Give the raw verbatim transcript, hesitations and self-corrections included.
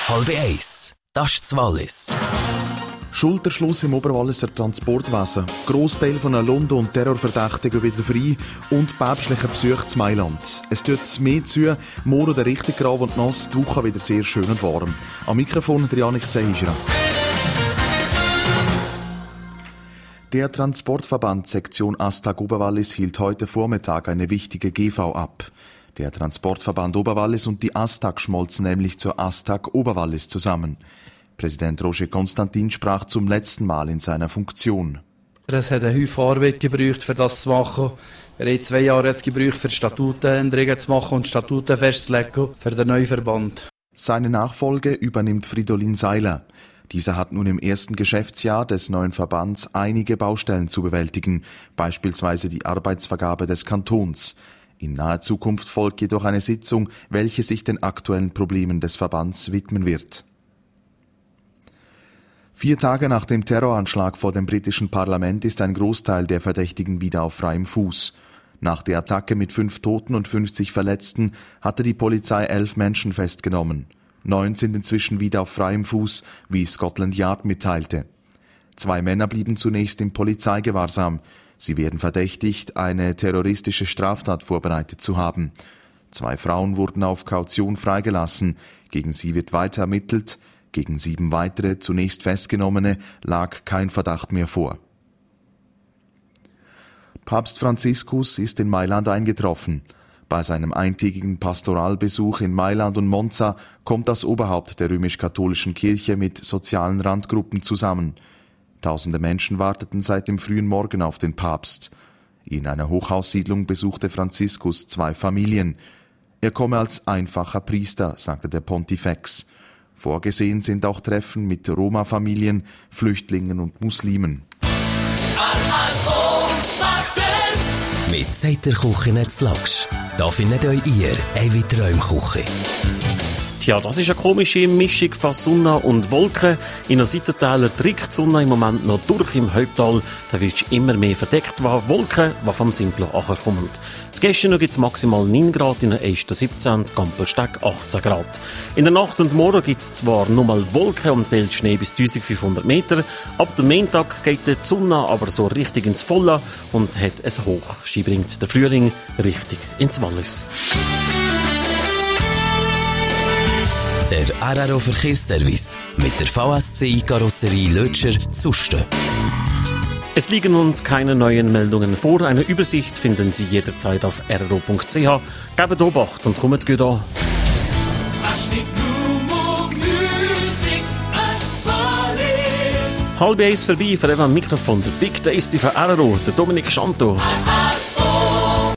Halb eins. Das ist das Wallis. Schulterschluss im Oberwalliser Transportwesen. Grossteil von London und Terrorverdächtigen wieder frei und päpstliche Besuch zu Mailand. Es tut mehr zu, morgen der richtig grau und nass, die Woche wieder sehr schön und warm. Am Mikrofon der Janik Zehischer. Der Transportverband Sektion Astag Oberwallis hielt heute Vormittag eine wichtige G V ab. Der Transportverband Oberwallis und die Astag schmolzen nämlich zur Astag Oberwallis zusammen. Präsident Roger Constantin sprach zum letzten Mal in seiner Funktion. Es hat eine Haufen Arbeit gebraucht, für das zu machen. Wir haben zwei Jahre jetzt gebraucht, für Statutenänderungen zu machen und Statuten festzulegen für den neuen Verband. Seine Nachfolge übernimmt Fridolin Seiler. Dieser hat nun im ersten Geschäftsjahr des neuen Verbands einige Baustellen zu bewältigen, beispielsweise die Arbeitsvergabe des Kantons. In naher Zukunft folgt jedoch eine Sitzung, welche sich den aktuellen Problemen des Verbands widmen wird. Vier Tage nach dem Terroranschlag vor dem britischen Parlament ist ein Großteil der Verdächtigen wieder auf freiem Fuß. Nach der Attacke mit fünf Toten und fünfzig Verletzten hatte die Polizei elf Menschen festgenommen. Neun sind inzwischen wieder auf freiem Fuß, wie Scotland Yard mitteilte. Zwei Männer blieben zunächst im Polizeigewahrsam. Sie werden verdächtigt, eine terroristische Straftat vorbereitet zu haben. Zwei Frauen wurden auf Kaution freigelassen. Gegen sie wird weiter ermittelt. Gegen sieben weitere, zunächst Festgenommene, lag kein Verdacht mehr vor. Papst Franziskus ist in Mailand eingetroffen. Bei seinem eintägigen Pastoralbesuch in Mailand und Monza kommt das Oberhaupt der römisch-katholischen Kirche mit sozialen Randgruppen zusammen. Tausende Menschen warteten seit dem frühen Morgen auf den Papst. In einer Hochhaussiedlung besuchte Franziskus zwei Familien. Er komme als einfacher Priester, sagte der Pontifex. Vorgesehen sind auch Treffen mit Roma-Familien, Flüchtlingen und Muslimen. Mit Zeiter Küche nicht Lachs. Da findet euch ihr eine Träumküche. Tja, das ist eine komische Mischung von Sonne und Wolken. In der Seitentäler drückt die Sonne im Moment noch durch im Haupttal. Da wird immer mehr verdeckt, was Wolken, die vom Simplo kommen. Das Gestern gibt es maximal neun Grad, in der Eisten siebzehn, in Gampelsteg achtzehn Grad. In der Nacht und Morgen gibt es zwar nur mal Wolken und teilt Schnee bis eintausendfünfhundert Meter. Ab dem Montag geht die Sonne aber so richtig ins Volle und hat es hoch. Sie bringt den Frühling richtig ins Wallis. Der R R O Verkehrsservice mit der V S C I-Karosserie Lötscher Zusten. Es liegen uns keine neuen Meldungen vor. Eine Übersicht finden Sie jederzeit auf r r o punkt c h. Gebt Obacht und kommt gut an. Halb eins vorbei, für eben am Mikrofon der Big Tasty von R R O, der Dominik Schanto.